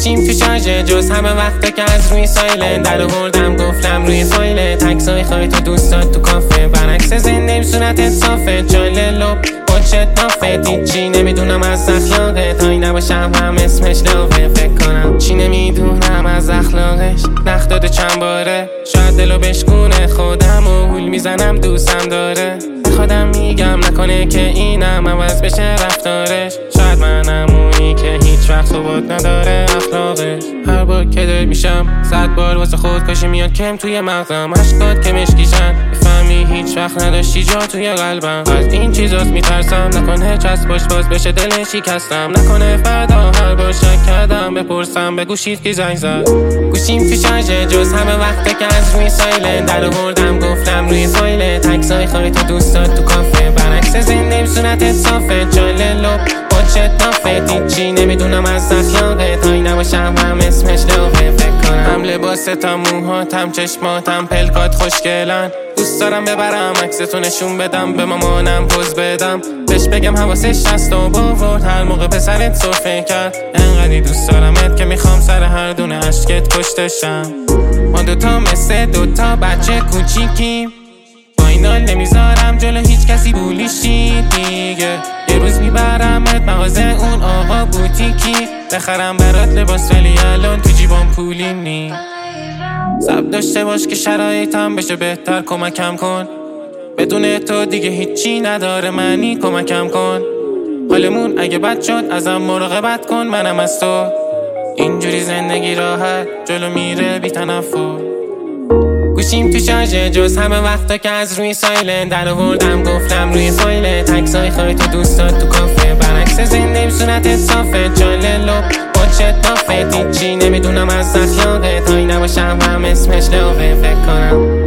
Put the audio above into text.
گوشیم تو شارژه جز همه وقتا که از روی سایلنت در آوردم گفتم روی فایلت عکسای خواهی تو دوستات تو کافه برعکس زندگیم صورتت صافه جاله لب خودشت نافت هیچی نمیدونم از اخلاقت هایی نباشم هم اسمش لاغه فکر کنم چی نمیدونم از اخلاقش نخ داده چند باره شاید دلو بشکونه خودم و هول میزنم دوستم داره خودم میگم نکنه که اینم عوض بشه رفتارش شاید منم اونی که هیچ وقت ثبات نداره اخلاقش هر بار که دل میشم 100 بار واسه خودکشی میاد کم توی مغزم اشکات که مشکیشن میفهمی هیچ وقت نداشتی جا توی قلبم از این چیزاست میترسم نکنه چسب باز بشه دل شکستم نکنه فردا هر بار شک کردم بپرسم به گوشیت کی زنگ زد گوشیم تو شارژه جز همه وقتا که از روی سایلنت در آوردم گفتم روی فایلت عکسای خواهی تو دوستات تو کافه برعکس زندگیم صورتت صافه جاله لب خودشت نافت هیچی نمیدونم از اخلاقت هایی نباشم هم اسمش لاغه فکر کنم هم لباستم موهاتم چشماتم پلکات خوشگلن دوست دارم ببرم عکستو نشون بدم به مامانم پوز بدم بهش بگم حواسش هست و باورد هر موقع پسرت سرفه کرد انقدی دوست دارمت که میخوام سر هر دونه عشقت کشتشم ما دوتا مثل دوتا بچه کوچیکیم با اینا نمیذارم جلو هیچ کسی بولیشی دیگه یه روز میبرمت مغازه اون آقا بوتیکی بخرم برات لباس ولی الان تو جیبام پولی نی صبر داشته باش که شرایطم بشه بهتر کمکم کن بدون تو دیگه هیچی نداره معنی کمکم کن حالمون اگه بد شد ازم مراقبت کن منم از تو اینجوری زندگی راحت جلو میره بی تنفر گوشیم تو شارژه جز همه وقتا که از روی سایلنت در آوردم گفتم روی فایلت عکسای خواهی تو دوستات تو کافه برعکس زندگیم صورتت صافه جاله لب خودشت نافت هیچی نمیدونم از اخلاقت هایی نباشم هم اسمش لاغه فکر کنم